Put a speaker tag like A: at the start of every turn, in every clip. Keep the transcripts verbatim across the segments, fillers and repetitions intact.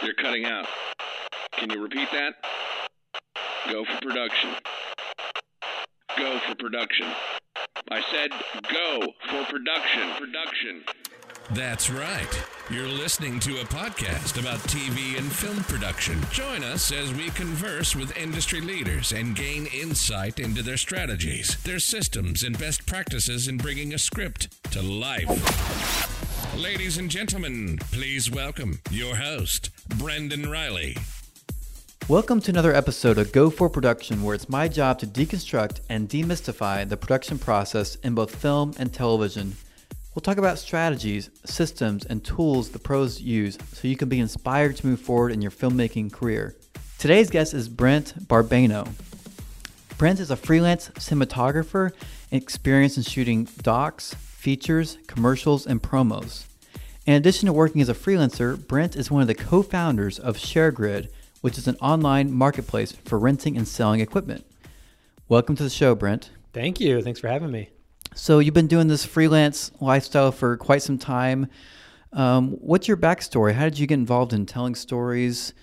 A: You're cutting out. Can you repeat that? Go for production. Go for production. I said go for production. Production.
B: That's right. You're listening to a podcast about T V and film production. Join us as we converse with industry leaders and gain insight into their strategies, their systems, and best practices in bringing a script to life. Ladies and gentlemen, please welcome your host, Brendan Riley.
C: Welcome to another episode of Go For Production, where it's my job to deconstruct and demystify the production process in both film and television. We'll talk about strategies, systems, and tools the pros use so you can be inspired to move forward in your filmmaking career. Today's guest is Brent Barbano. Brent is a freelance cinematographer experienced in shooting docs, features, commercials, and promos. In addition to working as a freelancer, Brent is one of the co-founders of ShareGrid, which is an online marketplace for renting and selling equipment. Welcome to the show, Brent.
D: Thank you. Thanks for having me.
C: So you've been doing this freelance lifestyle for quite some time. Um, what's your backstory? How did you get involved in telling stories?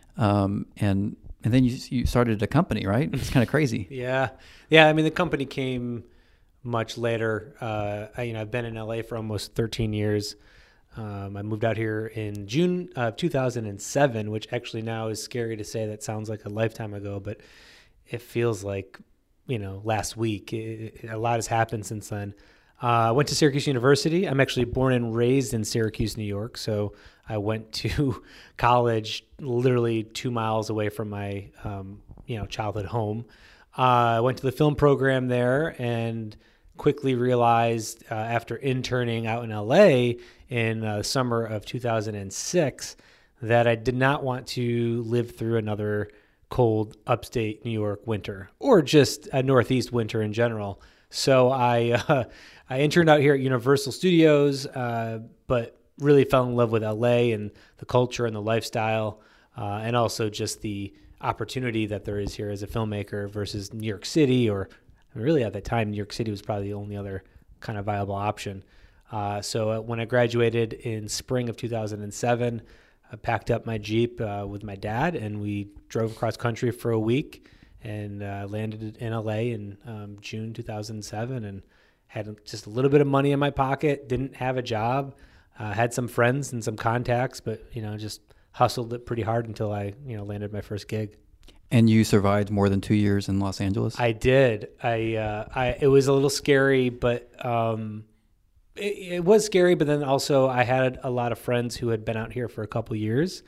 C: Um, and and then you you started a company, right? It's kind of crazy.
D: yeah, yeah. I mean, the company came much later. Uh, I, you know, I've been in L A for almost thirteen years. Um, I moved out here in June of two thousand seven, which actually now is scary to say. That sounds like a lifetime ago, but it feels like, you know, last week. It, it, a lot has happened since then. Uh, I went to Syracuse University. I'm actually born and raised in Syracuse, New York. So I went to college literally two miles away from my, um, you know, childhood home. Uh, I went to the film program there and quickly realized uh, after interning out in L A in uh, the summer of two thousand six that I did not want to live through another cold upstate New York winter or just a Northeast winter in general. So I uh, I interned out here at Universal Studios, uh, but really fell in love with L A and the culture and the lifestyle, uh, and also just the opportunity that there is here as a filmmaker versus New York City, or really at that time, New York City was probably the only other kind of viable option. Uh, so when I graduated in spring of two thousand seven, I packed up my Jeep uh, with my dad, and we drove across country for a week and uh, landed in L A in um, June two thousand seven, and had just a little bit of money in my pocket, didn't have a job, uh, had some friends and some contacts, but, you know, just hustled it pretty hard until I, you know, landed my first gig.
C: And you survived more than two years in Los Angeles?
D: I did. I, uh, I, it was a little scary, but um, it, it was scary. But then also I had a lot of friends who had been out here for a couple years,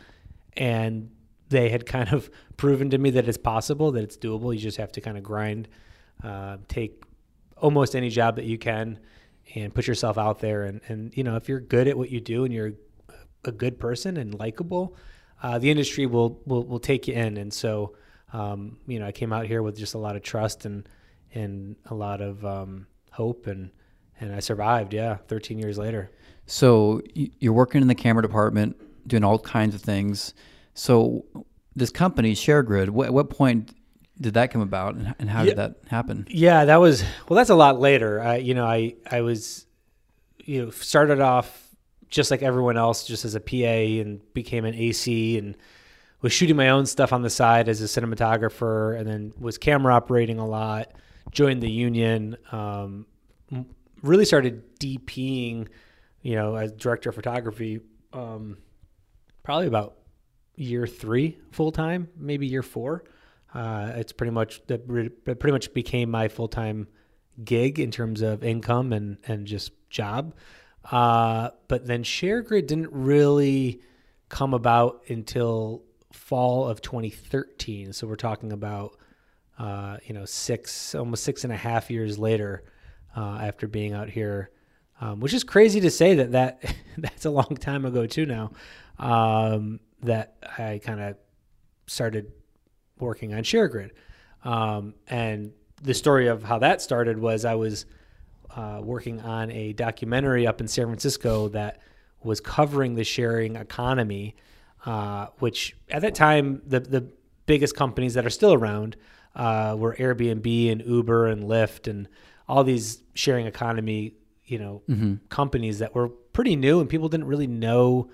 D: and they had kind of proven to me that it's possible, that it's doable. You just have to kind of grind, uh, take almost any job that you can and put yourself out there. And, and, you know, if you're good at what you do and you're a good person and likable, uh, the industry will, will, will take you in. And so, Um, you know, I came out here with just a lot of trust and and a lot of um, hope, and and I survived. Yeah, thirteen years later.
C: So you're working in the camera department, doing all kinds of things. So this company, ShareGrid, what, at what point did that come about, and, and how
D: yeah.
C: did that happen?
D: Yeah, that was well. That's a lot later. I, you know, I I was, you know, started off just like everyone else, just as a P A, and became an A C, and was shooting my own stuff on the side as a cinematographer, and then was camera operating a lot, joined the union, um, really started DPing, you know, as director of photography, um, probably about year three full-time, maybe year four. Uh, it's pretty much, that pretty much became my full-time gig in terms of income and, and just job. Uh, but then ShareGrid didn't really come about until fall of twenty thirteen. So we're talking about, uh, you know, six, almost six and a half years later, uh, after being out here, um, which is crazy to say that, that that's a long time ago too now, um, that I kind of started working on ShareGrid. Um, and the story of how that started was I was, uh, working on a documentary up in San Francisco that was covering the sharing economy, Uh, which at that time, the the biggest companies that are still around uh, were Airbnb and Uber and Lyft and all these sharing economy, you know, mm-hmm. companies that were pretty new, and people didn't really know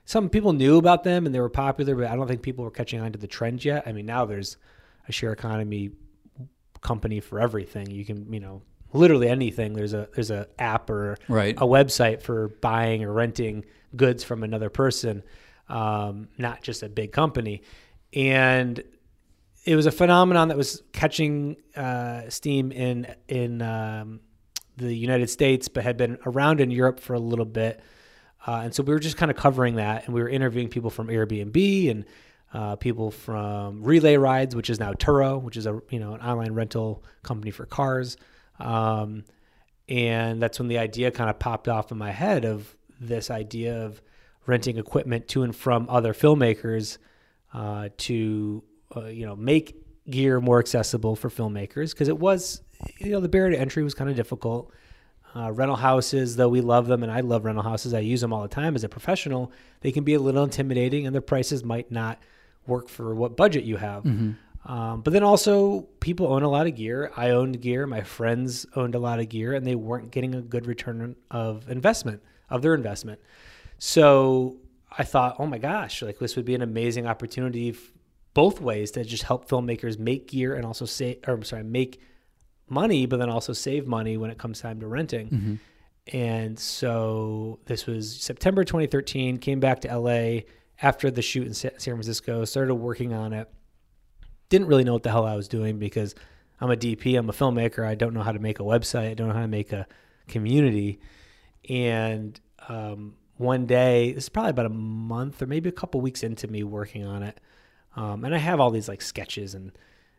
D: some people knew about them and they were popular, but I don't think people were catching on to the trend yet. I mean, now there's a share economy company for everything. You can, you know, literally anything. There's a there's a app or
C: right.
D: a website for buying or renting goods from another person, um, not just a big company. And it was a phenomenon that was catching uh, steam in in um, the United States, but had been around in Europe for a little bit. Uh, and so we were just kind of covering that, and we were interviewing people from Airbnb and uh, people from Relay Rides, which is now Turo, which is a you know an online rental company for cars. Um, and that's when the idea kind of popped off in my head of this idea of renting equipment to and from other filmmakers uh, to uh, you know make gear more accessible for filmmakers, because it was you know the barrier to entry was kind of difficult. Uh, rental houses, though we love them, and I love rental houses, I use them all the time as a professional, they can be a little intimidating and their prices might not work for what budget you have. Mm-hmm. Um, but then also people own a lot of gear. I owned gear. My friends owned a lot of gear, and they weren't getting a good return of investment, of their investment. So I thought, oh my gosh, like this would be an amazing opportunity f- both ways to just help filmmakers make gear and also say, or I'm sorry, make money, but then also save money when it comes time to renting. Mm-hmm. And so this was September twenty thirteen, came back to L A after the shoot in San Francisco, started working on it. Didn't really know what the hell I was doing because I'm a D P, I'm a filmmaker. I don't know how to make a website. I don't know how to make a community. And um, one day, this is probably about a month or maybe a couple weeks into me working on it. Um, and I have all these like sketches and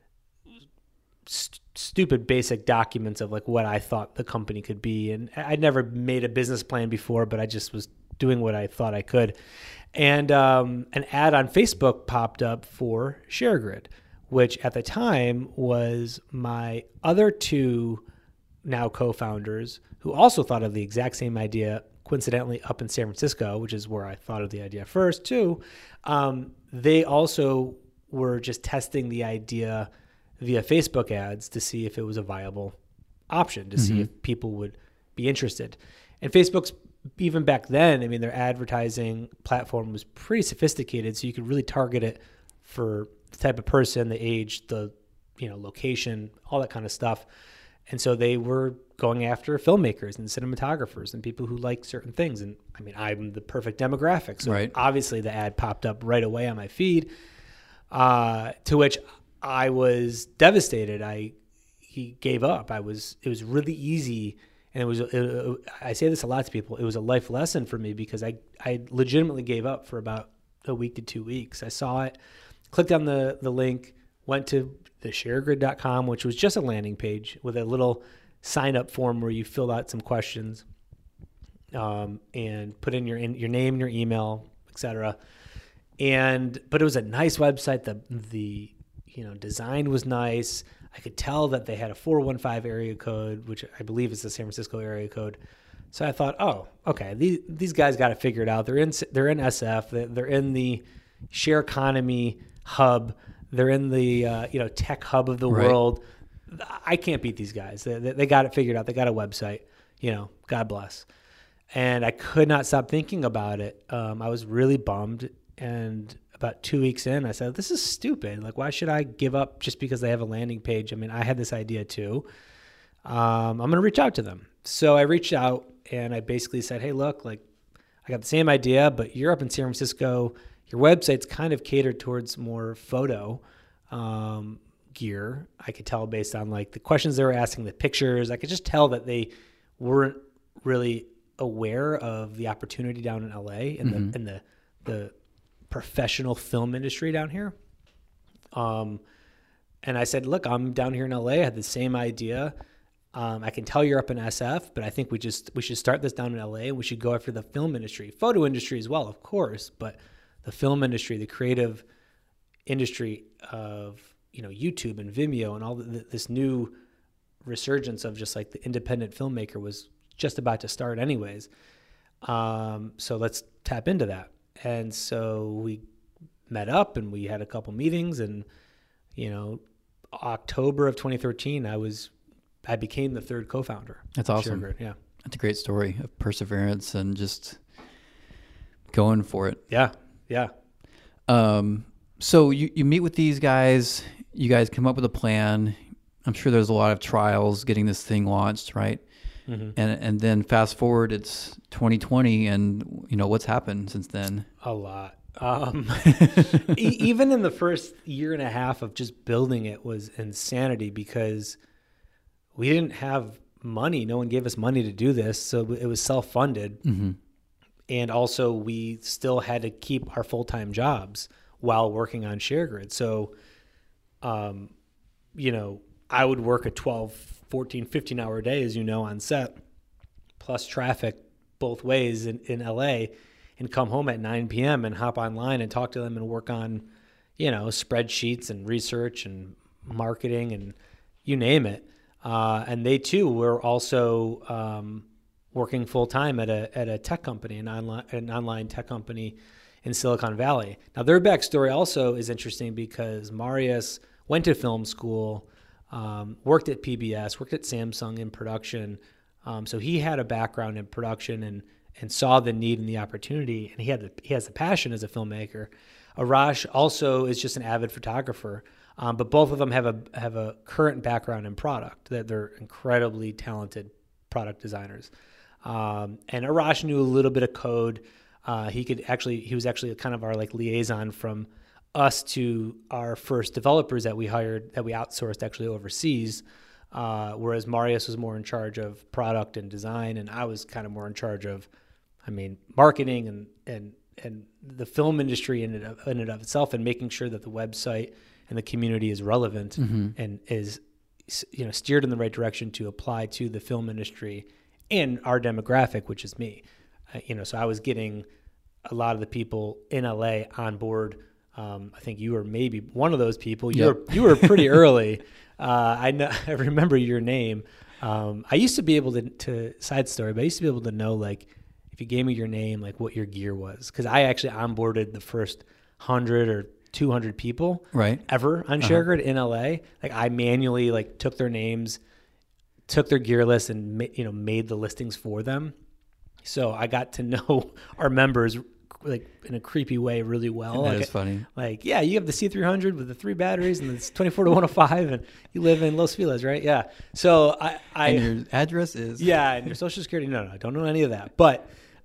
D: st- stupid basic documents of like what I thought the company could be. And I'd never made a business plan before, but I just was doing what I thought I could. And um, an ad on Facebook popped up for ShareGrid, which at the time was my other two now co-founders who also thought of the exact same idea, coincidentally up in San Francisco, which is where I thought of the idea first too. Um, they also were just testing the idea via Facebook ads to see if it was a viable option, to mm-hmm. see if people would be interested. And Facebook's, even back then, I mean, their advertising platform was pretty sophisticated, so you could really target it for the type of person, the age, the you know location, all that kind of stuff. And so they were going after filmmakers and cinematographers and people who like certain things. And I mean, I'm the perfect demographic. So
C: right.
D: obviously the ad popped up right away on my feed, uh, to which I was devastated. I he gave up. I was. It was really easy, and it was. It, I say this a lot to people. It was a life lesson for me because I I legitimately gave up for about a week to two weeks. I saw it, clicked on the the link, went to the sharegrid dot com, which was just a landing page with a little sign up form where you filled out some questions, um, and put in your in, your name, your email, et cetera. And but it was a nice website. The the you know, design was nice. I could tell that they had a four one five area code, which I believe is the San Francisco area code. So I thought, oh, okay, these these guys got it figured out. They're in they're in S F. They're in the share economy hub. They're in the uh, you know tech hub of the right. world. I can't beat these guys. They, they got it figured out. They got a website. You know, God bless. And I could not stop thinking about it. Um, I was really bummed. And about two weeks in, I said, this is stupid. Like, why should I give up just because they have a landing page? I mean, I had this idea too. Um, I'm going to reach out to them. So I reached out and I basically said, hey, look, like I got the same idea, but you're up in San Francisco. Your website's kind of catered towards more photo um, gear. I could tell based on like the questions they were asking, the pictures. I could just tell that they weren't really aware of the opportunity down in L A and mm-hmm. the, and the, the, professional film industry down here. Um, and I said, look, I'm down here in L A. I had the same idea. Um, I can tell you're up in S F, but I think we just, we should start this down in L A and we should go after the film industry, photo industry as well, of course, but the film industry, the creative industry of, you know, YouTube and Vimeo and all the, this new resurgence of just like the independent filmmaker was just about to start anyways. Um, so let's tap into that. And so we met up and we had a couple meetings and, you know, October of twenty thirteen, I was, I became the third co-founder.
C: That's awesome.
D: ShareGrid, yeah.
C: That's a great story of perseverance and just going for it.
D: Yeah. Yeah.
C: Um, so you, you meet with these guys, you guys come up with a plan. I'm sure there's a lot of trials getting this thing launched, right? Mm-hmm. And and then fast forward, it's twenty twenty, and you know what's happened since then.
D: A lot. Um, e- even in the first year and a half of just building it was insanity because we didn't have money. No one gave us money to do this, so it was self-funded. Mm-hmm. And also, we still had to keep our full-time jobs while working on ShareGrid. So, um, you know, I would work a twelve, fourteen, fifteen hour day, as you know, on set, plus traffic both ways in, in L A, and come home at nine p.m. and hop online and talk to them and work on, you know, spreadsheets and research and marketing and you name it. Uh, and they too were also um, working full time at a at a tech company, an online an online tech company in Silicon Valley. Now their backstory also is interesting because Marius went to film school, um, worked at P B S, worked at Samsung in production. Um, so he had a background in production and and saw the need and the opportunity, and he had the, he has the passion as a filmmaker. Arash also is just an avid photographer, um, but both of them have a have a current background in product. That they're incredibly talented product designers. Um, and Arash knew a little bit of code. Uh, he could actually he was actually kind of our like liaison from us to our first developers that we hired that we outsourced actually overseas. Uh, whereas Marius was more in charge of product and design, and I was kind of more in charge of, I mean, marketing and and and the film industry in and of, in and of itself, and making sure that the website and the community is relevant mm-hmm. and is, you know, steered in the right direction to apply to the film industry and our demographic, which is me. Uh, you know, so I was getting a lot of the people in L A on board. Um, I think you were maybe one of those people. You
C: yep.
D: were you were pretty early. Uh, I know, I remember your name. Um, I used to be able to, to side story, but I used to be able to know, like, if you gave me your name, like what your gear was. Cause I actually onboarded the first hundred or two hundred people
C: right.
D: ever on
C: uh-huh.
D: ShareGrid in L A. Like I manually like took their names, took their gear list and, ma- you know, made the listings for them. So I got to know our members like in a creepy way really well.
C: That
D: like,
C: is funny.
D: Like, yeah, you have the C three hundred with the three batteries and it's twenty-four to one oh five and you live in Los Feliz, right? Yeah. So I, I
C: and your address is
D: yeah, and your social security. No, no, I don't know any of that. But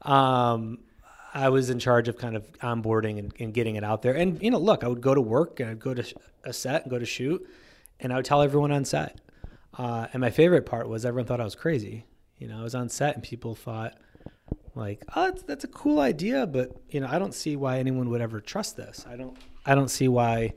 D: um, I was in charge of kind of onboarding and, and getting it out there. And you know, look, I would go to work and I'd go to a set and go to shoot, and I would tell everyone on set. Uh, and my favorite part was everyone thought I was crazy. You know, I was on set and people thought, like, oh, that's, that's a cool idea, but you know, I don't see why anyone would ever trust this. I don't, I don't see why.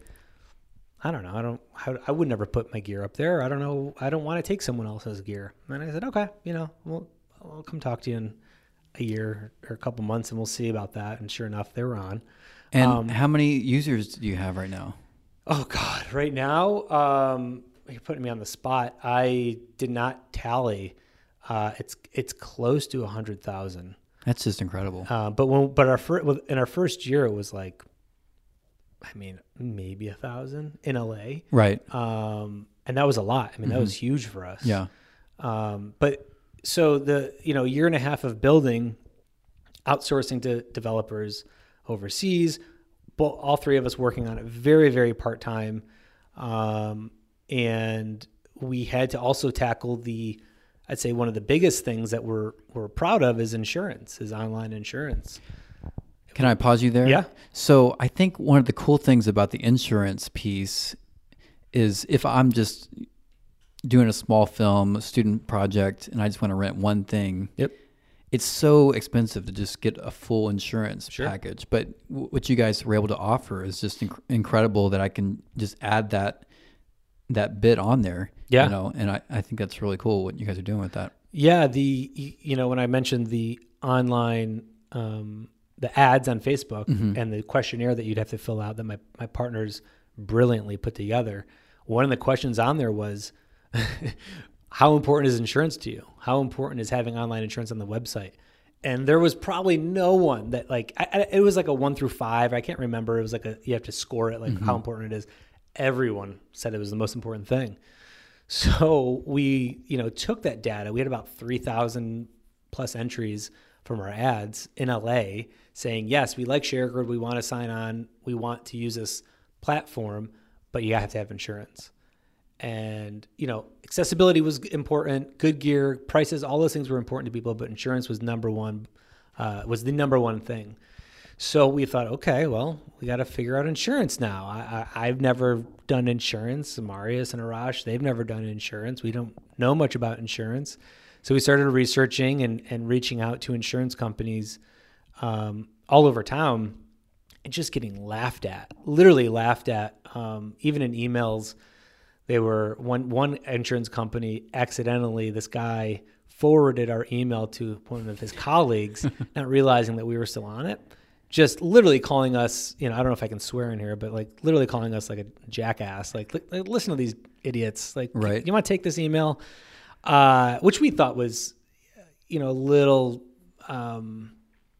D: I don't know. I don't. I, I would never put my gear up there. I don't know. I don't want to take someone else's gear. And I said, okay, you know, well, I'll come talk to you in a year or a couple months, and we'll see about that. And sure enough, they were on.
C: And
D: um,
C: how many users do you have right now?
D: Oh God, right now, um, you're putting me on the spot. I did not tally. Uh, it's it's close to a hundred thousand.
C: That's just incredible.
D: Uh, but when but our fir- in our first year, it was like, I mean, maybe a thousand in L A.
C: Right.
D: Um, and that was a lot. I mean,
C: mm-hmm.
D: that was huge for us.
C: Yeah.
D: Um, but so the you know year and a half of building, outsourcing to developers overseas, both, all three of us working on it very very part time, um, and we had to also tackle the. I'd say one of the biggest things that we're we're proud of is insurance, is online insurance.
C: Can I pause you there?
D: Yeah.
C: So I think one of the cool things about the insurance piece is if I'm just doing a small film, a student project, and I just want to rent one thing,
D: yep.
C: it's so expensive to just get a full insurance
D: sure.
C: package. But w- what you guys were able to offer is just inc- incredible that I can just add that that bit on there.
D: Yeah.
C: You know, and I, I think that's really cool what you guys are doing with that.
D: Yeah. The, you know, when I mentioned the online, um, the ads on Facebook mm-hmm. and the questionnaire that you'd have to fill out that my, my partners brilliantly put together, one of the questions on there was, how important is insurance to you? How important is having online insurance on the website? And there was probably no one that like, I, I, it was like a one through five. I can't remember. It was like a, you have to score it, like mm-hmm. how important it is. Everyone said it was the most important thing. So we, you know, took that data. We had about three thousand plus entries from our ads in L A, saying, yes, we like ShareGrid. We want to sign on. We want to use this platform, but you have to have insurance. And, you know, accessibility was important, good gear, prices, all those things were important to people, but insurance was number one, uh, was the number one thing. So we thought, okay, well, we got to figure out insurance now. I, I, I've never done insurance. Marius and Arash, they've never done insurance. We don't know much about insurance. So we started researching and, and reaching out to insurance companies um, all over town and just getting laughed at, literally laughed at, um, even in emails. They were one one insurance company accidentally, this guy forwarded our email to one of his colleagues, not realizing that we were still on it. Just literally calling us, you know, I don't know if I can swear in here, but like literally calling us like a jackass. Like, like listen to these idiots. Like,
C: right.
D: You want to take this email? Uh, which we thought was, you know, a little, um,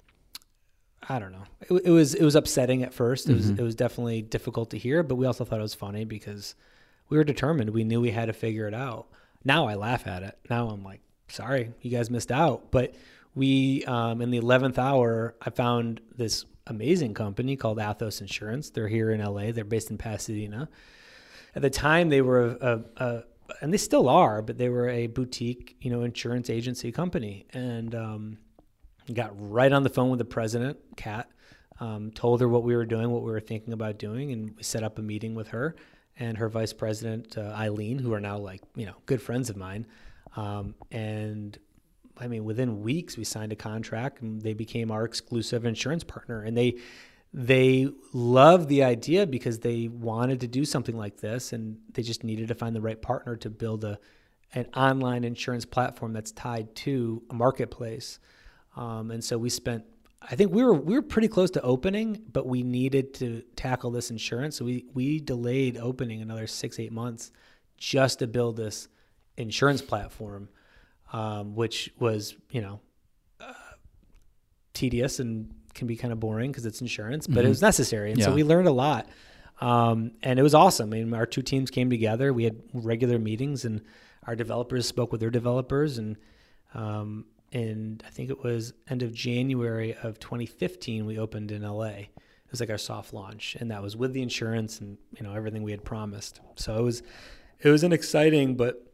D: I don't know. It, it was it was upsetting at first. It mm-hmm. was it was definitely difficult to hear, but we also thought it was funny because we were determined. We knew we had to figure it out. Now I laugh at it. Now I'm like, sorry, you guys missed out. But we, um, in the eleventh hour, I found this amazing company called Athos Insurance. They're here in L A. They're based in Pasadena. At the time, they were a, a, a and they still are, but they were a boutique, you know, insurance agency company. And um, got right on the phone with the president, Kat, um, told her what we were doing, what we were thinking about doing, and we set up a meeting with her and her vice president, uh, Eileen, who are now like, you know, good friends of mine. Um, and I mean, within weeks we signed a contract and they became our exclusive insurance partner. And they, they loved the idea because they wanted to do something like this and they just needed to find the right partner to build a, an online insurance platform that's tied to a marketplace. Um, and so we spent, I think we were we were pretty close to opening, but we needed to tackle this insurance. So we, we delayed opening another six, eight months just to build this insurance platform, um, which was, you know, uh, tedious and can be kind of boring because it's insurance, but mm-hmm. it was necessary. And yeah. so we learned a lot. Um, and it was awesome. I mean, our two teams came together. We had regular meetings and our developers spoke with their developers and, um, and I think it was end of January of twenty fifteen, we opened in L A. It was like our soft launch, and that was with the insurance and, you know, everything we had promised. So it was, it was an exciting, but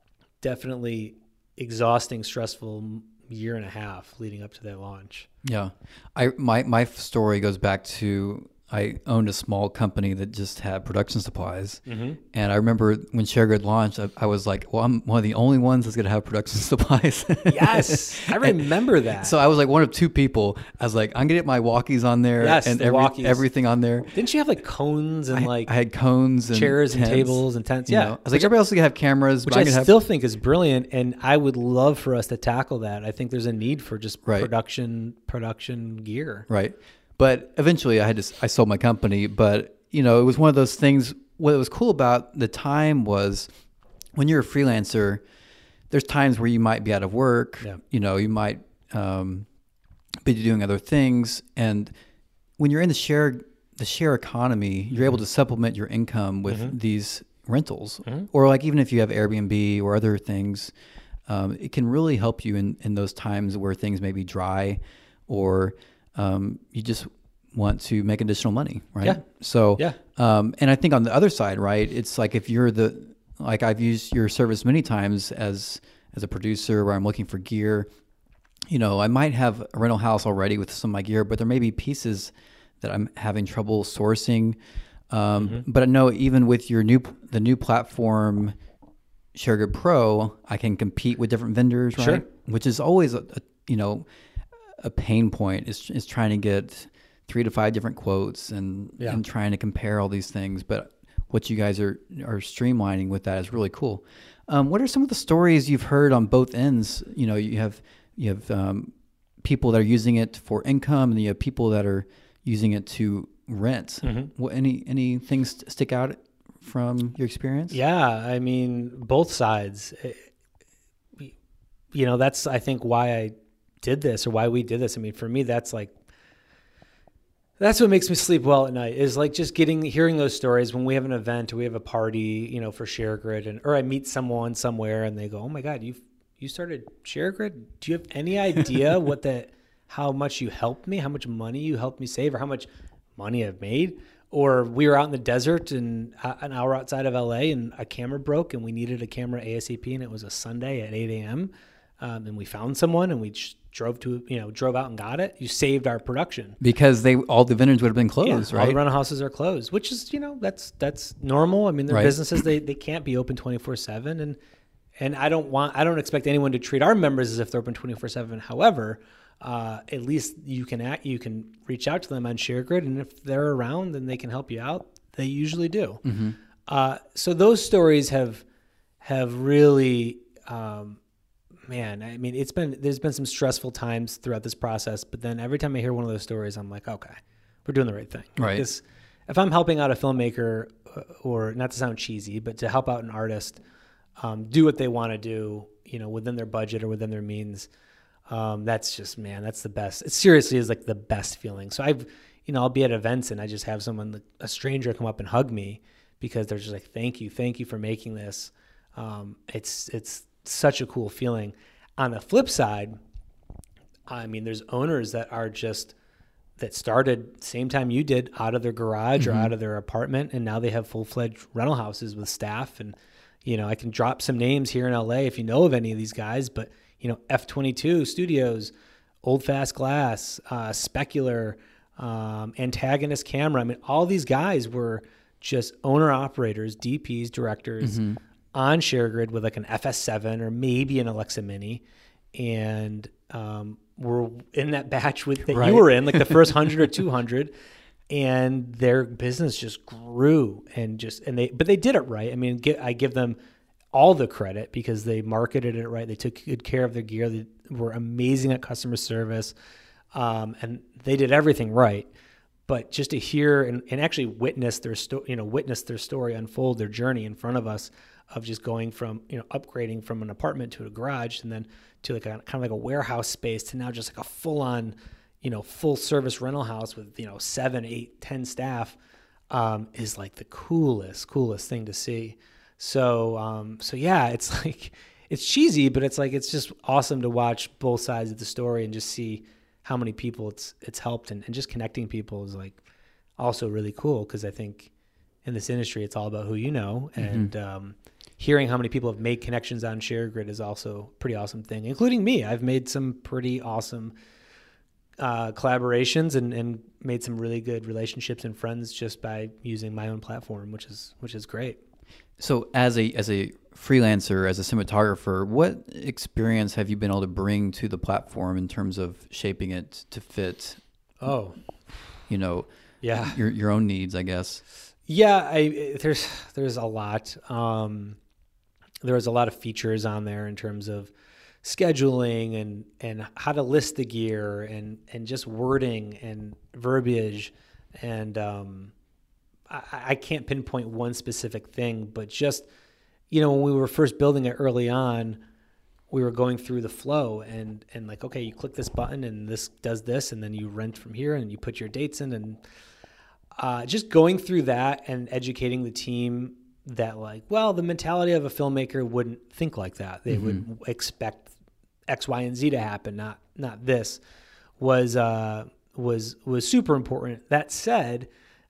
D: definitely exhausting, stressful year and a half leading up to that launch.
C: Yeah. I, my, my story goes back to, I owned a small company that just had production supplies. Mm-hmm. And I remember when ShareGrid launched, I, I was like, well, I'm one of the only ones that's going to have production supplies.
D: Yes, I remember
C: and,
D: that.
C: So I was like one of two people. I was like, I'm going to get my walkies on there
D: yes,
C: and
D: the
C: every,
D: walkies.
C: everything on there.
D: Didn't you have like cones and
C: I,
D: like
C: I had cones and
D: chairs
C: tents,
D: and tables and tents? Yeah.
C: You know? I was like, everybody else is going to have cameras.
D: Which
C: but
D: I
C: I'm gonna
D: still
C: have...
D: think is brilliant. And I would love for us to tackle that. I think there's a need for just
C: right.
D: production, production gear.
C: Right. But eventually I had to, I sold my company, but you know, it was one of those things. What was cool about the time was when you're a freelancer, there's times where you might be out of work,
D: yeah.
C: you know, you might um, be doing other things. And when you're in the share, the share economy, you're mm-hmm. able to supplement your income with mm-hmm. these rentals mm-hmm. or like, even if you have Airbnb or other things, um, it can really help you in, in those times where things may be dry or um, you just want to make additional money, right?
D: Yeah.
C: So,
D: yeah.
C: Um, and I think on the other side, right, it's like if you're the, like I've used your service many times as as a producer where I'm looking for gear, you know, I might have a rental house already with some of my gear, but there may be pieces that I'm having trouble sourcing. Um, mm-hmm. But I know even with your new, the new platform, ShareGrid Pro, I can compete with different vendors, right?
D: Sure.
C: Which is always, a, a you know, a pain point is is trying to get three to five different quotes and, yeah. and trying to compare all these things. But what you guys are, are streamlining with that is really cool. Um, what are some of the stories you've heard on both ends? You know, you have, you have um, people that are using it for income and you have people that are using it to rent. Mm-hmm. What, any, any things stick out from your experience?
D: Yeah. I mean, both sides, you know, that's, I think why I did this or why we did this. I mean, for me, that's like, that's what makes me sleep well at night is like just getting, hearing those stories when we have an event or we have a party, you know, for ShareGrid and, or I meet someone somewhere and they go, oh my God, you've, you started ShareGrid. Do you have any idea what the, how much you helped me, how much money you helped me save, or how much money I've made. Or we were out in the desert and uh, an hour outside of L A and a camera broke and we needed a camera ASAP, and it was a Sunday at eight a.m. Um, and we found someone and we just drove to, you know, drove out and got it. You saved our production.
C: Because they all the vendors would have been closed,
D: yeah,
C: right?
D: All the rental houses are closed, which is, you know, that's that's normal. I mean, they're
C: Right.
D: businesses, they they can't be open twenty-four seven. And and I don't want, I don't expect anyone to treat our members as if they're open twenty-four seven. However, uh, at least you can act, you can reach out to them on ShareGrid, and if they're around and they can help you out, they usually do.
C: Mm-hmm.
D: Uh, so those stories have have really, um, man, I mean, it's been there's been some stressful times throughout this process, but then every time I hear one of those stories, I'm like, okay, we're doing the right thing. Like
C: Right.
D: this, if I'm helping out a filmmaker, uh, or not to sound cheesy, but to help out an artist um, do what they want to do, you know, within their budget or within their means. Um, that's just, man, that's the best. It seriously is like the best feeling. So I've, you know, I'll be at events and I just have someone, a stranger, come up and hug me because they're just like, thank you, thank you for making this. Um, it's it's such a cool feeling. On the flip side, I mean, there's owners that are just that started same time you did, out of their garage mm-hmm. or out of their apartment, and now they have full-fledged rental houses with staff. And you know, I can drop some names here in L A if you know of any of these guys, but you know, F twenty-two Studios, Old Fast Glass, uh, Specular, um, Antagonist Camera. I mean, all these guys were just owner-operators, D Ps, directors mm-hmm. on ShareGrid with like an F S seven or maybe an Alexa Mini. And um, we're in that batch with that right. you were in, like the first one hundred or two hundred. And their business just grew and just, and they, but they did it right. I mean, get, I give them all the credit because they marketed it right. They took good care of their gear. They were amazing at customer service. Um, and they did everything right. But just to hear and, and actually witness their sto- you know, witness their story unfold, their journey in front of us of just going from, you know, upgrading from an apartment to a garage and then to like a kind of like a warehouse space to now just like a full on, you know, full service rental house with, you know, seven, eight, ten staff, um, is like the coolest, coolest thing to see. So, um, so yeah, it's like, it's cheesy, but it's like, it's just awesome to watch both sides of the story and just see how many people it's, it's helped, and, and just connecting people is like also really cool. Cause I think in this industry, it's all about who you know. Mm-hmm. And, um, hearing how many people have made connections on ShareGrid is also a pretty awesome thing, including me. I've made some pretty awesome uh, collaborations and, and made some really good relationships and friends just by using my own platform, which is which is great.
C: So as a as a freelancer, as a cinematographer, what experience have you been able to bring to the platform in terms of shaping it to fit,
D: oh,
C: you know,
D: yeah,
C: your your own needs, I guess?
D: Yeah, I, there's there's a lot. Um, there was a lot of features on there in terms of scheduling and, and how to list the gear and, and just wording and verbiage. And um, I, I can't pinpoint one specific thing, but just, you know, when we were first building it early on, we were going through the flow and, and like, okay, you click this button and this does this, and then you rent from here and you put your dates in, and uh, just going through that and educating the team that like, well, the mentality of a filmmaker wouldn't think like that. They mm-hmm. would expect X, Y, and Z to happen, not not this, was uh, was was super important. That said,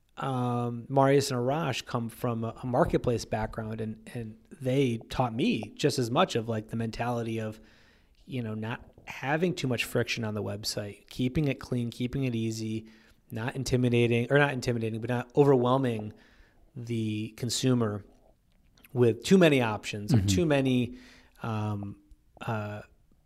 D: um, Marius and Arash come from a, a marketplace background, and, and they taught me just as much of like the mentality of, you know, not having too much friction on the website, keeping it clean, keeping it easy, not intimidating, or not intimidating, but not overwhelming the consumer with too many options or mm-hmm. too many um, uh,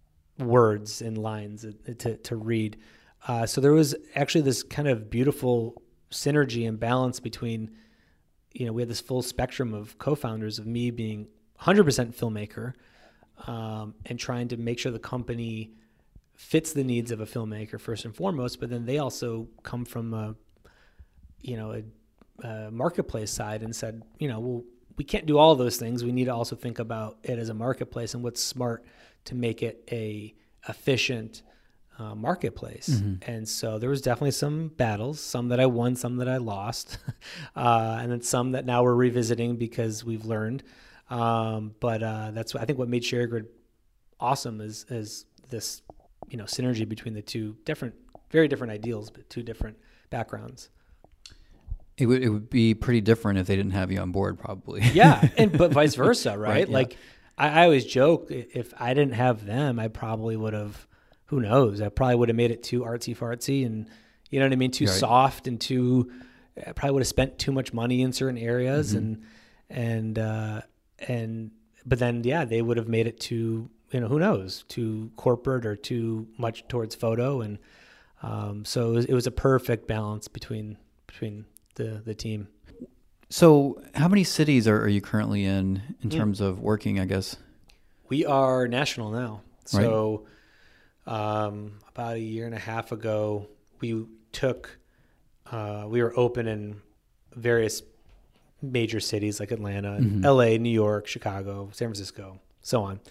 D: words and lines to, to read. Uh, so there was actually this kind of beautiful synergy and balance between, you know, we had this full spectrum of co-founders of me being one hundred percent filmmaker um, and trying to make sure the company fits the needs of a filmmaker first and foremost, but then they also come from a, you know, a, a marketplace side and said, you know, well, we can't do all those things. We need to also think about it as a marketplace and what's smart to make it a efficient uh, marketplace. Mm-hmm. And so there was definitely some battles, some that I won, some that I lost, uh, and then some that now we're revisiting because we've learned. Um, but uh, that's I think what made ShareGrid awesome is is this you know, synergy between the two different, very different ideals, but two different backgrounds.
C: It would it would be pretty different if they didn't have you on board, probably.
D: Yeah, and but vice versa, right?
C: Right, yeah.
D: Like I, I always joke, if I didn't have them, I probably would have. Who knows? I probably would have made it too artsy fartsy, and you know what I mean, too
C: right.
D: soft and too. I probably would have spent too much money in certain areas, mm-hmm. and and uh, and but then yeah, they would have made it too. You know, who knows? Too corporate or too much towards photo, and um, so it was, it was a perfect balance between between. The, the team.
C: So how many cities are, are you currently in in terms mm. of working, I guess?
D: We are national now. So right. um, about a year and a half ago, we took, uh, we were open in various major cities like Atlanta, mm-hmm. L A, New York, Chicago, San Francisco, so on.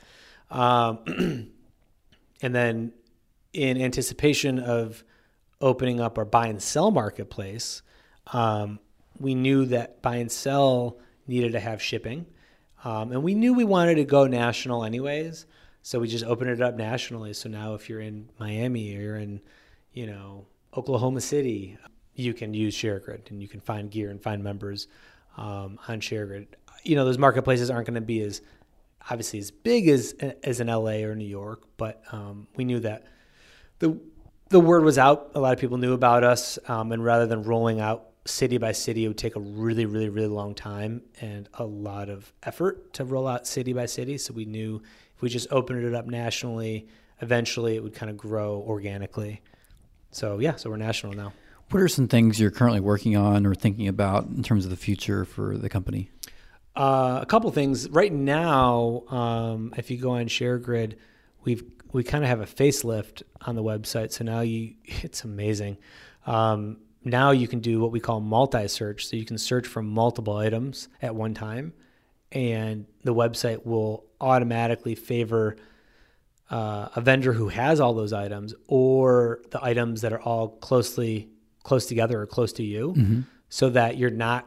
D: Um, and then in anticipation of opening up our buy and sell marketplace, Um, we knew that buy and sell needed to have shipping. Um, and we knew we wanted to go national anyways. So we just opened it up nationally. So now if you're in Miami or you're in, you know, Oklahoma City, you can use ShareGrid and you can find gear and find members um, on ShareGrid. You know, those marketplaces aren't going to be as obviously as big as as in L A or New York, but um, we knew that the the word was out. A lot of people knew about us. Um, and rather than rolling out city by city, it would take a really, really, really long time and a lot of effort to roll out city by city. So we knew if we just opened it up nationally, eventually it would kind of grow organically. So yeah, so we're national now.
C: What are some things you're currently working on or thinking about in terms of the future for the company?
D: Uh, a couple things. Right now, um, if you go on ShareGrid, we've we kind of have a facelift on the website. So now you, it's amazing. Um, Now you can do what we call multi-search. So you can search for multiple items at one time, and the website will automatically favor uh, a vendor who has all those items or the items that are all closely close together or close to you, mm-hmm. so that you're not,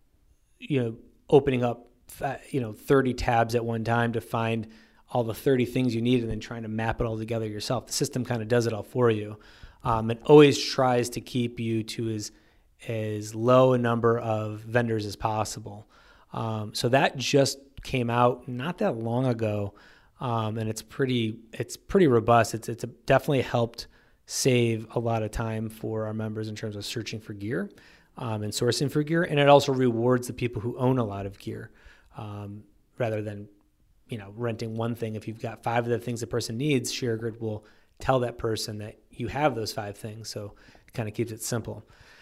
D: you know, opening up, you know, thirty tabs at one time to find all the thirty things you need and then trying to map it all together yourself. The system kind of does it all for you. Um, and always tries to keep you to as as low a number of vendors as possible. Um, so that just came out not that long ago, um, and it's pretty it's pretty robust. It's it's definitely helped save a lot of time for our members in terms of searching for gear um, and sourcing for gear, and it also rewards the people who own a lot of gear um, rather than you know renting one thing. If you've got five of the things the person needs, ShareGrid will tell that person that you have those five things. So it kind of keeps it simple.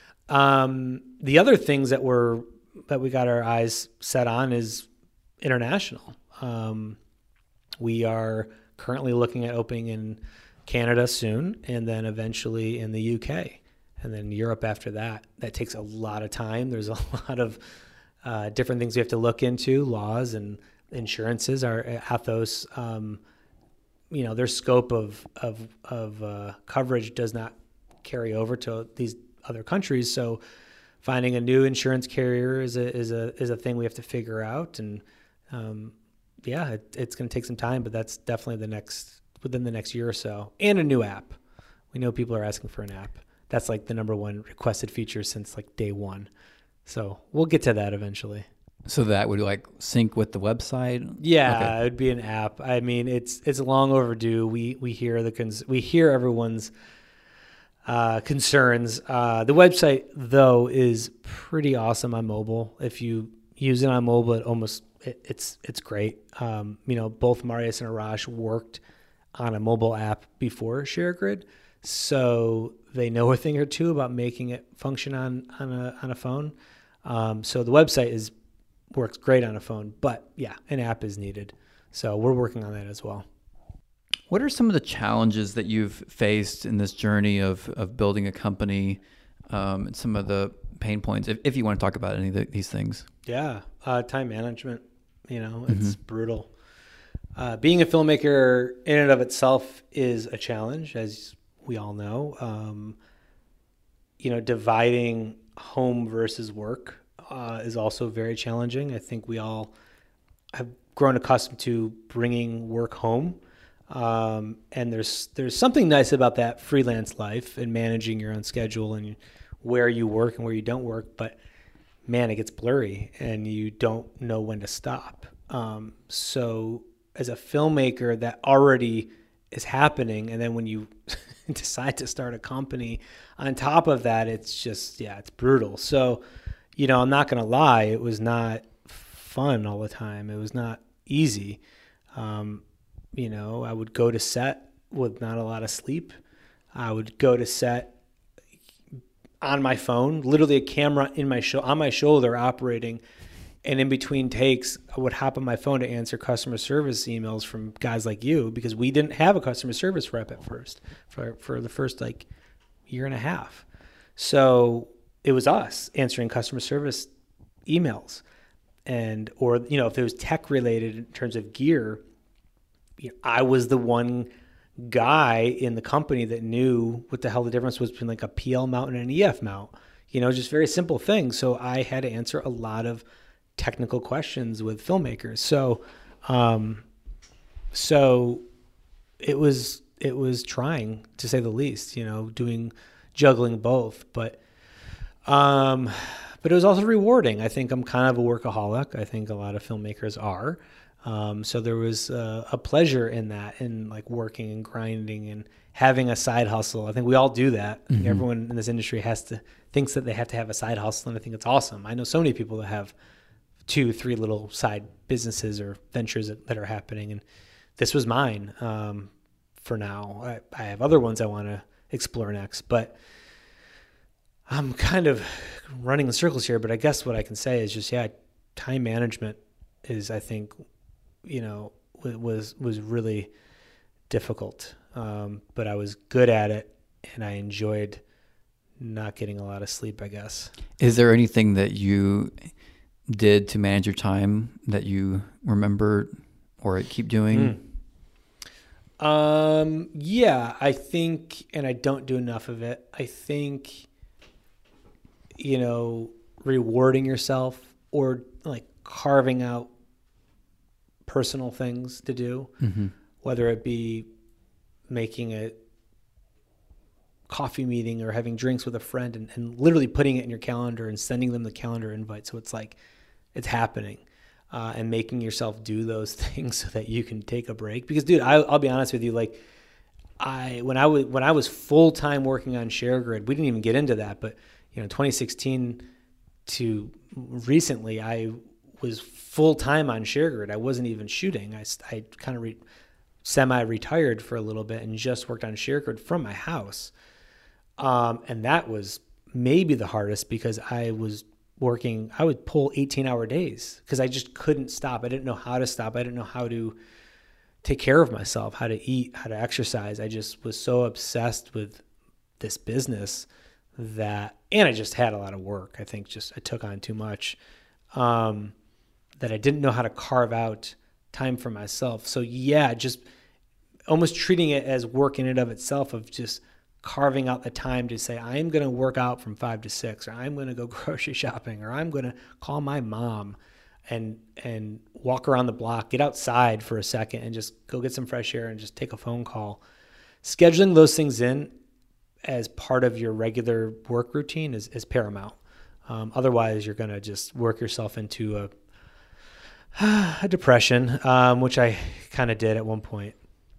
D: Um, the other things that we're, that we got our eyes set on is international. Um, we are currently looking at opening in Canada soon, and then eventually in the U K, and then Europe after that. That takes a lot of time. There's a lot of uh, different things we have to look into, laws and insurances. Our Athos, um, you know, their scope of of of uh, coverage does not carry over to these other countries. So, finding a new insurance carrier is a is a is a thing we have to figure out. And um, yeah, it, it's going to take some time, but that's definitely the next within the next year or so. And a new app. We know people are asking for an app. That's like the number one requested feature since like day one. So we'll get to that eventually.
C: So that would like sync with the website?
D: Yeah,
C: okay.
D: It would be an app. I mean, it's it's long overdue. We we hear the cons- we hear everyone's uh, concerns. Uh, the website though is pretty awesome on mobile. If you use it on mobile, it almost it, it's it's great. Um, you know, both Marius and Arash worked on a mobile app before ShareGrid, so they know a thing or two about making it function on on a on a phone. Um, so the website is. Works great on a phone, but yeah, an app is needed. So we're working on that as well.
C: What are some of the challenges that you've faced in this journey of, of building a company, um, and some of the pain points, if, if you want to talk about any of the, these things?
D: Yeah, uh, time management, you know, it's mm-hmm. brutal. Uh, being a filmmaker in and of itself is a challenge, as we all know. Um, you know, dividing home versus work Uh, is also very challenging. I think we all have grown accustomed to bringing work home. Um, and there's there's something nice about that freelance life and managing your own schedule and where you work and where you don't work. But man, it gets blurry and you don't know when to stop. Um, so as a filmmaker, that already is happening. And then when you decide to start a company on top of that, it's just, yeah, it's brutal. So, you know, I'm not going to lie. It was not fun all the time. It was not easy. Um, You know, I would go to set with not a lot of sleep. I would go to set on my phone, literally a camera in my sho- on my shoulder operating. And in between takes, I would hop on my phone to answer customer service emails from guys like you, because we didn't have a customer service rep at first for, for the first like year and a half. So it was us answering customer service emails. And, or, you know, if it was tech related in terms of gear, you know, I was the one guy in the company that knew what the hell the difference was between like a P L mount and an E F mount, you know, just very simple things. So I had to answer a lot of technical questions with filmmakers. So, um, so it was, it was trying, to say the least, you know, doing, juggling both, but, um, but it was also rewarding. I think I'm kind of a workaholic. I think a lot of filmmakers are. Um, so there was uh, a pleasure in that, in like working and grinding and having a side hustle. I think we all do that. Mm-hmm. Everyone in this industry has to thinks that they have to have a side hustle, and I think it's awesome. I know so many people that have two, three little side businesses or ventures that, that are happening, and this was mine um, for now. I, I have other ones I want to explore next, but I'm kind of running in circles here. But I guess what I can say is just, yeah, time management is, I think, you know, was was really difficult, um, but I was good at it, and I enjoyed not getting a lot of sleep, I guess.
C: Is there anything that you did to manage your time that you remember or keep doing?
D: Mm. Um, yeah, I think, and I don't do enough of it, I think, you know, rewarding yourself or like carving out personal things to do, mm-hmm. whether it be making a coffee meeting or having drinks with a friend and, and literally putting it in your calendar and sending them the calendar invite. So it's like, it's happening, uh, and making yourself do those things so that you can take a break. Because dude, I, I'll be honest with you. Like I, when I was, when I was full-time working on ShareGrid, we didn't even get into that, but you know, twenty sixteen to recently, I was full-time on ShareGrid. I wasn't even shooting. I, I kind of re, semi-retired for a little bit and just worked on ShareGrid from my house. Um, and that was maybe the hardest, because I was working, I would pull eighteen-hour days because I just couldn't stop. I didn't know how to stop. I didn't know how to take care of myself, how to eat, how to exercise. I just was so obsessed with this business that, and I just had a lot of work. I think just I took on too much. Um, that I didn't know how to carve out time for myself. So yeah, just almost treating it as work in and of itself, of just carving out the time to say, I am going to work out from five to six, or I'm going to go grocery shopping, or I'm going to call my mom and, and walk around the block, get outside for a second and just go get some fresh air and just take a phone call. Scheduling those things in as part of your regular work routine is, is paramount. Um, otherwise you're going to just work yourself into a, a depression, um, which I kind of did at one point.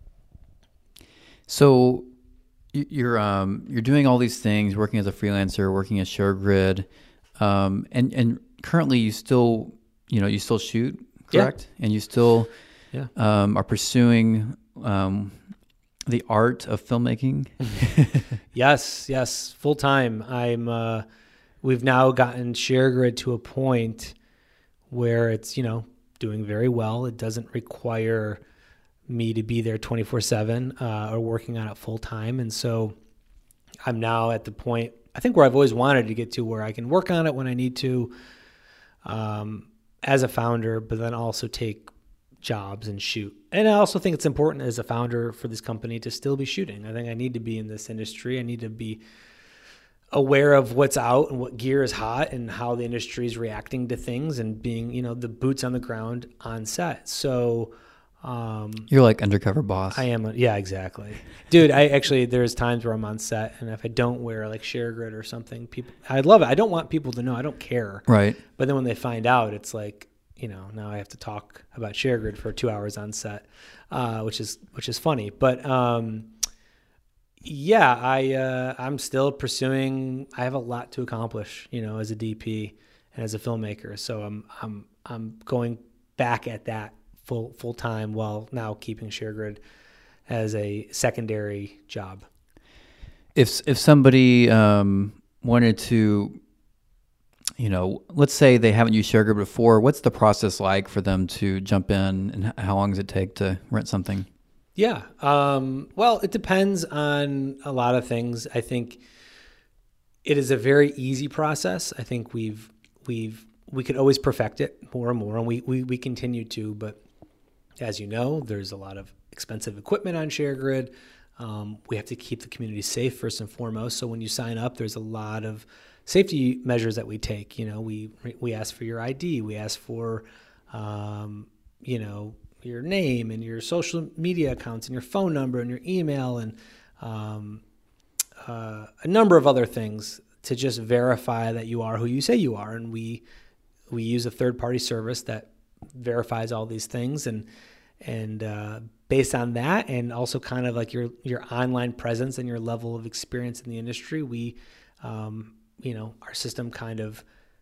C: So you're um, you're doing all these things, working as a freelancer, working at ShareGrid, um, and and currently you still you know you still shoot, correct? Yeah. And you still yeah. um, are pursuing um, the art of filmmaking.
D: yes, yes, full time. I'm. Uh, we've now gotten ShareGrid to a point where it's you know. doing very well. It doesn't require me to be there twenty-four seven uh, or working on it full time. And so I'm now at the point, I think, where I've always wanted to get to, where I can work on it when I need to um, as a founder, but then also take jobs and shoot. And I also think it's important as a founder for this company to still be shooting. I think I need to be in this industry. I need to be aware of what's out and what gear is hot and how the industry is reacting to things, and being, you know, the boots on the ground on set. So Um,
C: You're like undercover boss.
D: I am. A, yeah, exactly. Dude, I actually, there's times where I'm on set and if I don't wear like ShareGrid or something, people, I love it. I don't want people to know. I don't care.
C: Right.
D: But then when they find out, it's like, you know, now I have to talk about ShareGrid for two hours on set, uh, which is, which is funny. But, um, yeah, I, uh, I'm still pursuing, I have a lot to accomplish, you know, as a D P and as a filmmaker. So I'm, I'm, I'm going back at that full full time while now keeping ShareGrid as a secondary job.
C: If if somebody um, wanted to, you know, let's say they haven't used ShareGrid before, what's the process like for them to jump in, and how long does it take to rent something?
D: Yeah, um, well, it depends on a lot of things. I think it is a very easy process. I think we've we've we could always perfect it more and more, and we we, we continue to, but as you know, there's a lot of expensive equipment on ShareGrid. Um, we have to keep the community safe first and foremost. So when you sign up, there's a lot of safety measures that we take. You know, we we ask for your I D, we ask for, um, you know, your name and your social media accounts and your phone number and your email and um, uh, a number of other things to just verify that you are who you say you are. And we we use a third-party service that verifies all these things, and and uh, based on that, and also kind of like your your online presence and your level of experience in the industry, we, um, you know, our system kind of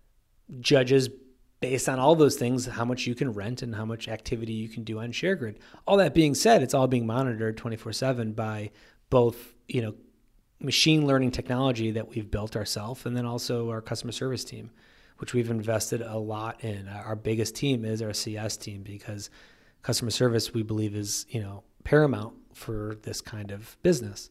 D: judges based on all those things how much you can rent and how much activity you can do on ShareGrid. All that being said, it's all being monitored twenty-four seven by both, you know, machine learning technology that we've built ourselves, and then also our customer service team, which we've invested a lot in. Our biggest team is our C S team, because customer service, we believe, is, you know, paramount for this kind of business.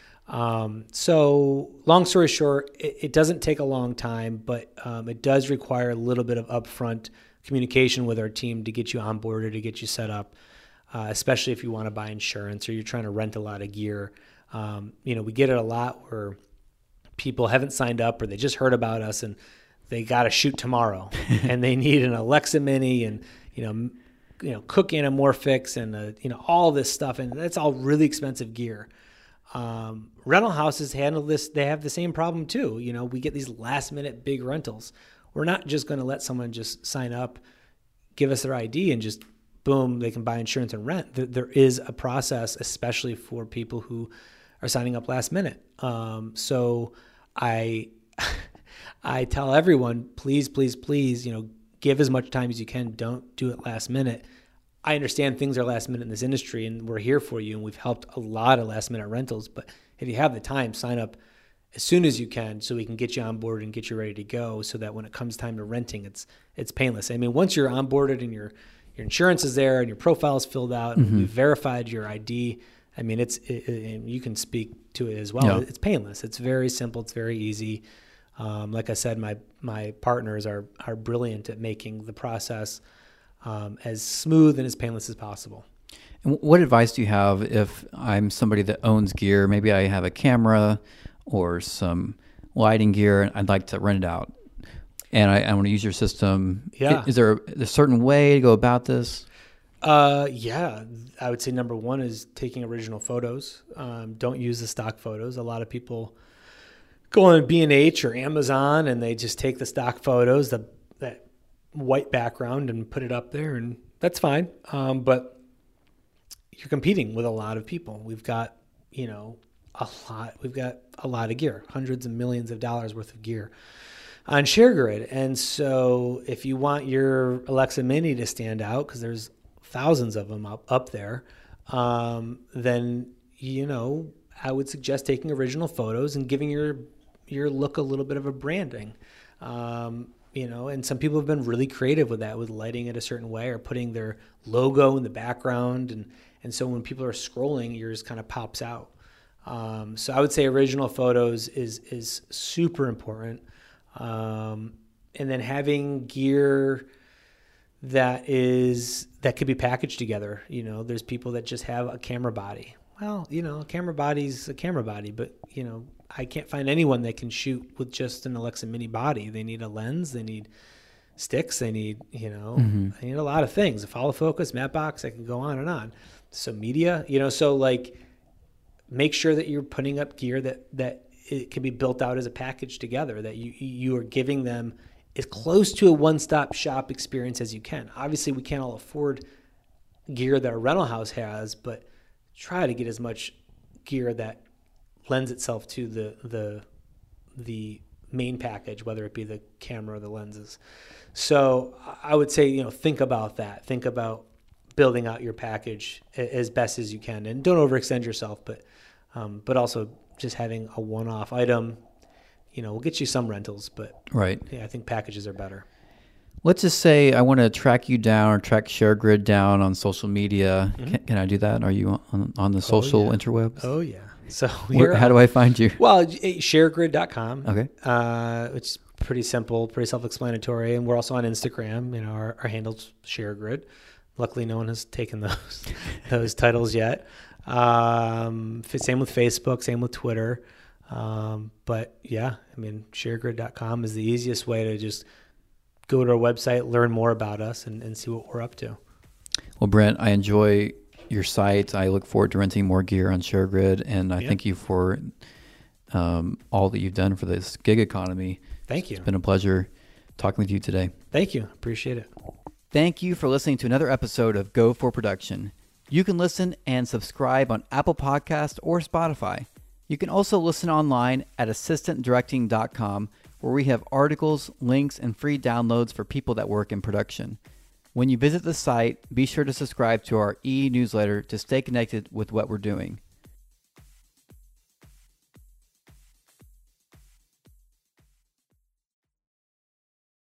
D: Um, so long story short, it, it doesn't take a long time, but um, it does require a little bit of upfront communication with our team to get you onboarded, to get you set up, uh, especially if you want to buy insurance or you're trying to rent a lot of gear. Um, you know, we get it a lot where people haven't signed up or they just heard about us and they got to shoot tomorrow and they need an Alexa Mini and, you know, you know, Cook Anamorphics and, uh, you know, all this stuff. And that's all really expensive gear. Um, rental houses handle this. They have the same problem too. You know, we get these last minute big rentals. We're not just going to let someone just sign up, give us their I D and just boom, they can buy insurance and rent. There is a process, especially for people who are signing up last minute. Um, so I, I tell everyone, please, please, please, you know, give as much time as you can. Don't do it last minute. I understand things are last minute in this industry and we're here for you and we've helped a lot of last minute rentals, but if you have the time, sign up as soon as you can so we can get you on board and get you ready to go so that when it comes time to renting, it's it's painless. I mean, once you're onboarded and your your insurance is there and your profile is filled out and mm-hmm. we've verified your I D, I mean, it's it, it, you can speak to it as well. Yeah. It's painless. It's very simple. It's very easy. Um, like I said, my my partners are are brilliant at making the process um, as smooth and as painless as possible.
C: And what advice do you have if I'm somebody that owns gear? Maybe I have a camera or some lighting gear, and I'd like to rent it out, and I, I want to use your system.
D: Yeah.
C: Is there a, a certain way to go about this?
D: Uh, yeah, I would say number one is taking original photos. Um, don't use the stock photos. A lot of people go on B and H or Amazon and they just take the stock photos, the that white background, and put it up there, and that's fine. Um, but you're competing with a lot of people. We've got, you know, a lot. We've got a lot of gear, hundreds of millions of dollars worth of gear on ShareGrid. And so if you want your Alexa Mini to stand out, because there's thousands of them up, up there, um, then, you know, I would suggest taking original photos and giving your your look a little bit of a branding. Um, you know, and some people have been really creative with that, with lighting it a certain way or putting their logo in the background. And, and so when people are scrolling, yours kind of pops out. Um, so I would say original photos is is super important. Um, and then having gear that is that could be packaged together. You know, there's people that just have a camera body. Well, you know, a camera body's a camera body, but, you know, I can't find anyone that can shoot with just an Alexa Mini body. They need a lens. They need sticks. They need, you know,
C: Mm-hmm.
D: they need a lot of things. A follow focus, matte box, I can go on and on. So media, you know, so like make sure that you're putting up gear that, that it can be built out as a package together, that you, you are giving them as close to a one-stop shop experience as you can. Obviously we can't all afford gear that a rental house has, but try to get as much gear that lends itself to the, the, the main package, whether it be the camera or the lenses. So I would say, you know, think about that. Think about building out your package as best as you can, and don't overextend yourself, but, um, but also just having a one-off item, you know, will get you some rentals, but
C: Right.
D: yeah, I think packages are better.
C: Let's just say I want to track you down or track ShareGrid down on social media.
D: Mm-hmm.
C: Can, can I do that? Are you on, on the social
D: yeah.
C: interwebs?
D: Oh yeah. So
C: Where,
D: we're
C: how do I find you?
D: Well, share grid dot com.
C: Okay.
D: Uh, it's pretty simple, pretty self-explanatory, and we're also on Instagram. You know, our, our handle's ShareGrid. Luckily, no one has taken those those titles yet. Um, same with Facebook, same with Twitter. Um, but yeah, I mean, share grid dot com is the easiest way to just go to our website, learn more about us, and, and see what we're up to.
C: Well, Brent, I enjoy your site. I look forward to renting more gear on ShareGrid, and I
D: Yeah.
C: thank you for um, all that you've done for this gig economy.
D: Thank you.
C: It's been a pleasure talking with you today.
D: Thank you. Appreciate it.
C: Thank you for listening to another episode of Go for Production. You can listen and subscribe on Apple Podcasts or Spotify. You can also listen online at assistant directing dot com, where we have articles, links, and free downloads for people that work in production. When you visit the site, be sure to subscribe to our e-newsletter to stay connected with what we're doing.